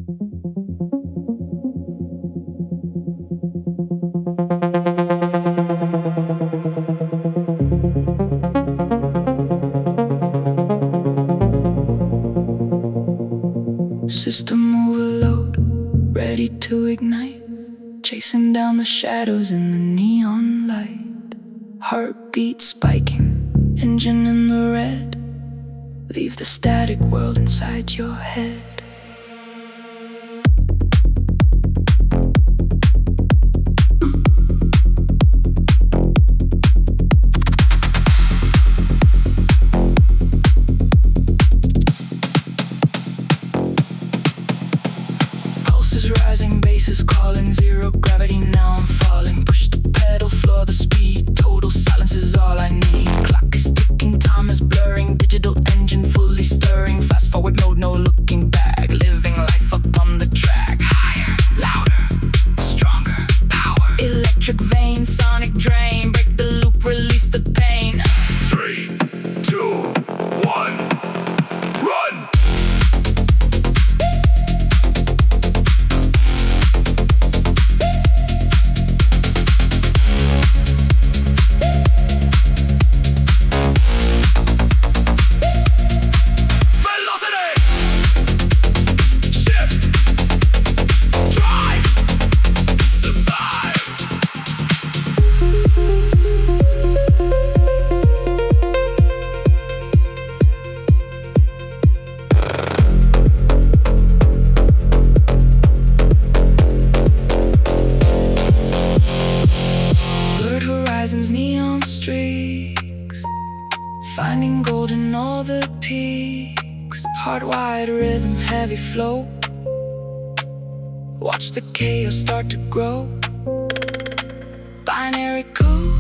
System overload, ready to ignite, chasing down the shadows in the neon light. Heartbeat spiking, engine in the red. Leave the static world inside your head. Pulses rising, bass is calling, zero gravity, now I'm falling. Push the pedal, floor the speed, total silence is all I need. Clock is ticking, time is blurring, digital engine fully stirring. Fast forward mode, no looking back, living life up on the track. Higher, louder, stronger, power. Electric vein, sonic drain, break the loop, release the pain. 3, 2, 1, run! Neon streaks, finding gold in all the peaks. Hardwired rhythm, heavy flow. Watch the chaos start to grow. Binary code.